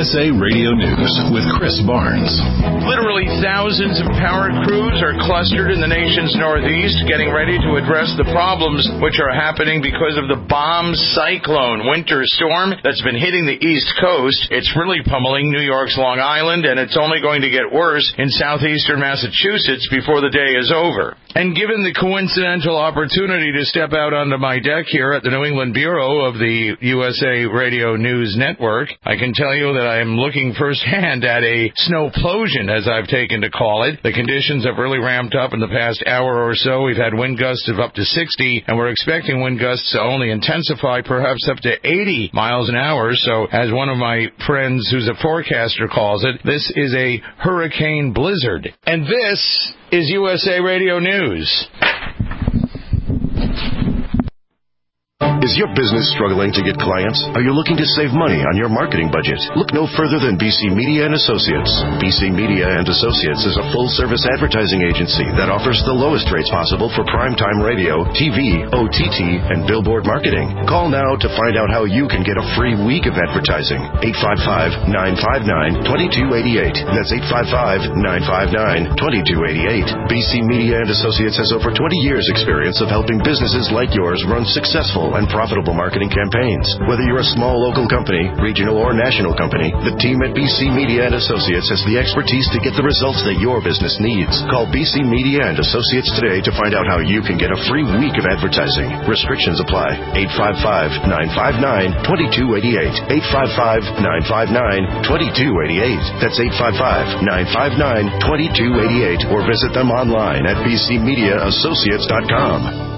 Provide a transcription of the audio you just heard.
USA Radio News with Chris Barnes. Literally thousands of power crews are clustered in the nation's northeast, getting ready to address the problems which are happening because of the bomb cyclone winter storm that's been hitting the East Coast. It's really pummeling New York's Long Island, and it's only going to get worse in southeastern Massachusetts before the day is over. And given the coincidental opportunity to step out onto my deck here at the New England Bureau of the USA Radio News Network, I can tell you that I am looking firsthand at a snowplosion, as I've taken to call it. The conditions have really ramped up in the past hour or so. We've had wind gusts of up to 60, and we're expecting wind gusts to only intensify, perhaps up to 80 miles an hour. So, as one of my friends who's a forecaster calls it, this is a hurricane blizzard. And this is USA Radio News. Is your business struggling to get clients? Are you looking to save money on your marketing budget? Look no further than BC Media & Associates. BC Media & Associates is a full-service advertising agency that offers the lowest rates possible for primetime radio, TV, OTT, and billboard marketing. Call now to find out how you can get a free week of advertising. 855-959-2288. That's 855-959-2288. BC Media & Associates has over 20 years' experience of helping businesses like yours run successful and profitable marketing campaigns. Whether you're a small local company, regional or national company, the team at BC Media & Associates has the expertise to get the results that your business needs. Call BC Media & Associates today to find out how you can get a free week of advertising. Restrictions apply. 855-959-2288. 855-959-2288. That's 855-959-2288. Or visit them online at bcmediaassociates.com.